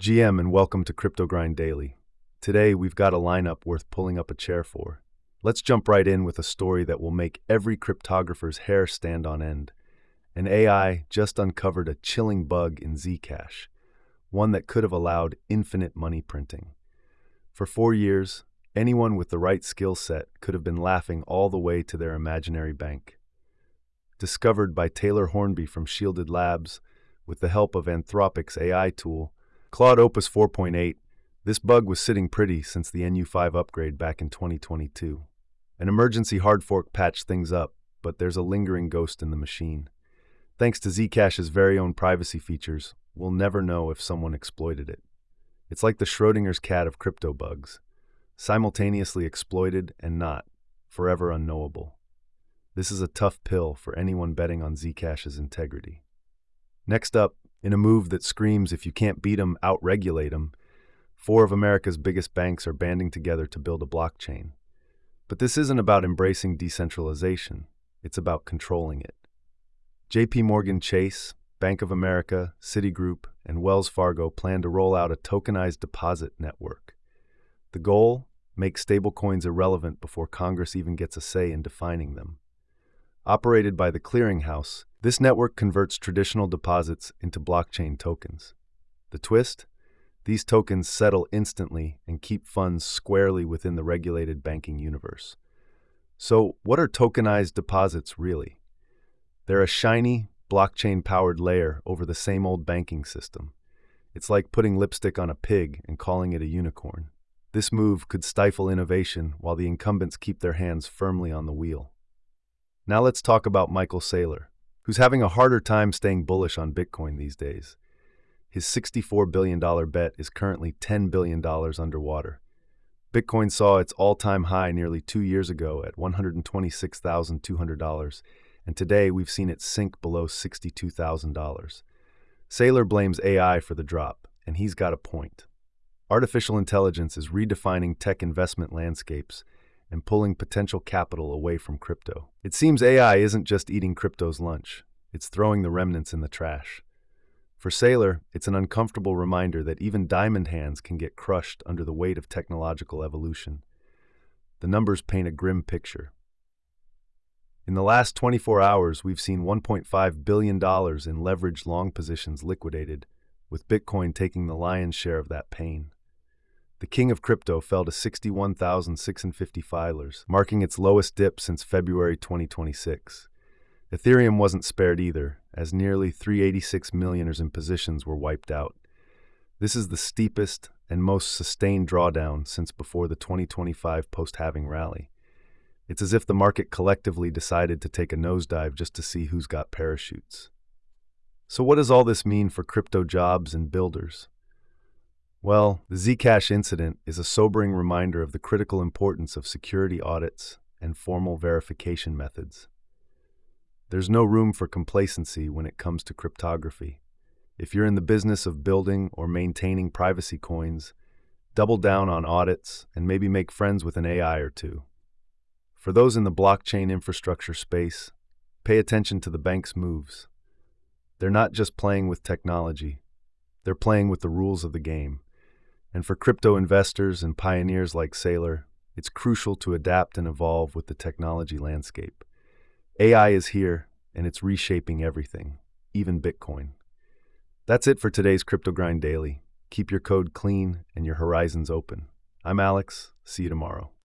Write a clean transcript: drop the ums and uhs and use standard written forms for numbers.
GM, and welcome to Crypto Grind Daily. Today, we've got a lineup worth pulling up a chair for. Let's jump right in with a story that will make every cryptographer's hair stand on end. An AI just uncovered a chilling bug in Zcash, one that could have allowed infinite money printing. For 4 years, anyone with the right skill set could have been laughing all the way to their imaginary bank. Discovered by Taylor Hornby from Shielded Labs with the help of Anthropic's AI tool, Claude Opus 4.8, this bug was sitting pretty since the NU5 upgrade back in 2022. An emergency hard fork patched things up, but there's a lingering ghost in the machine. Thanks to Zcash's very own privacy features, we'll never know if someone exploited it. It's like the Schrodinger's cat of crypto bugs, simultaneously exploited and not, forever unknowable. This is a tough pill for anyone betting on Zcash's integrity. Next up, in a move that screams if you can't beat 'em, out-regulate 'em, 4 of America's biggest banks are banding together to build a blockchain. But this isn't about embracing decentralization, it's about controlling it. JP Morgan Chase, Bank of America, Citigroup, and Wells Fargo plan to roll out a tokenized deposit network. The goal? Make stablecoins irrelevant before Congress even gets a say in defining them. Operated by the clearinghouse, this network converts traditional deposits into blockchain tokens. The twist? These tokens settle instantly and keep funds squarely within the regulated banking universe. So, what are tokenized deposits really? They're a shiny, blockchain-powered layer over the same old banking system. It's like putting lipstick on a pig and calling it a unicorn. This move could stifle innovation while the incumbents keep their hands firmly on the wheel. Now let's talk about Michael Saylor, who's having a harder time staying bullish on Bitcoin these days. His $64 billion bet is currently $10 billion underwater. Bitcoin saw its all-time high nearly 2 years ago at $126,200, and today we've seen it sink below $62,000. Saylor blames AI for the drop, and he's got a point. Artificial intelligence is redefining tech investment landscapes and pulling potential capital away from crypto. It seems AI isn't just eating crypto's lunch, it's throwing the remnants in the trash. For Saylor, it's an uncomfortable reminder that even diamond hands can get crushed under the weight of technological evolution. The numbers paint a grim picture. In the last 24 hours, we've seen $1.5 billion in leveraged long positions liquidated, with Bitcoin taking the lion's share of that pain. The king of crypto fell to 61,650 filers, marking its lowest dip since February 2026. Ethereum wasn't spared either, as nearly 386 millionaires in positions were wiped out. This is the steepest and most sustained drawdown since before the 2025 post-halving rally. It's as if the market collectively decided to take a nosedive just to see who's got parachutes. So what does all this mean for crypto jobs and builders? Well, the Zcash incident is a sobering reminder of the critical importance of security audits and formal verification methods. There's no room for complacency when it comes to cryptography. If you're in the business of building or maintaining privacy coins, double down on audits and maybe make friends with an AI or two. For those in the blockchain infrastructure space, pay attention to the bank's moves. They're not just playing with technology, they're playing with the rules of the game. And for crypto investors and pioneers like Saylor, it's crucial to adapt and evolve with the technology landscape. AI is here, and it's reshaping everything, even Bitcoin. That's it for today's Crypto Grind Daily. Keep your code clean and your horizons open. I'm Alex. See you tomorrow.